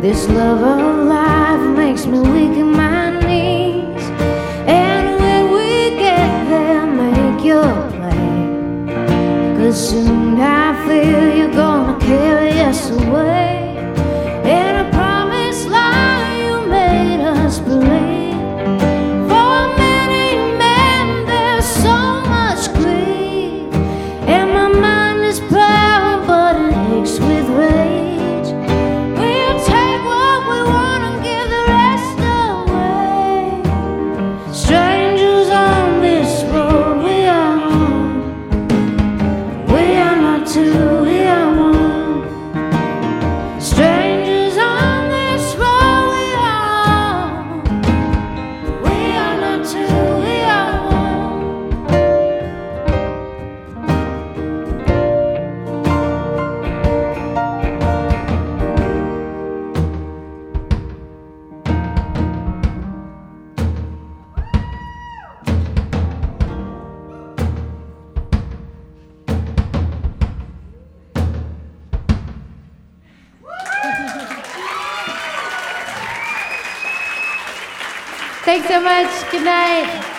This love of life makes me weak in my knees. And when we get there, make your play, 'cause soon I feel you're gonna carry us away. And I promise lie you made us believe. For many men there's so much grief, and my mind is proud but it aches with rage. We'll take what we want and give the rest away. Strangers on this road, we are one. We are not two, we are one. Strangers on this road, we are one. We are not two, we are one. Thanks so much. Good night.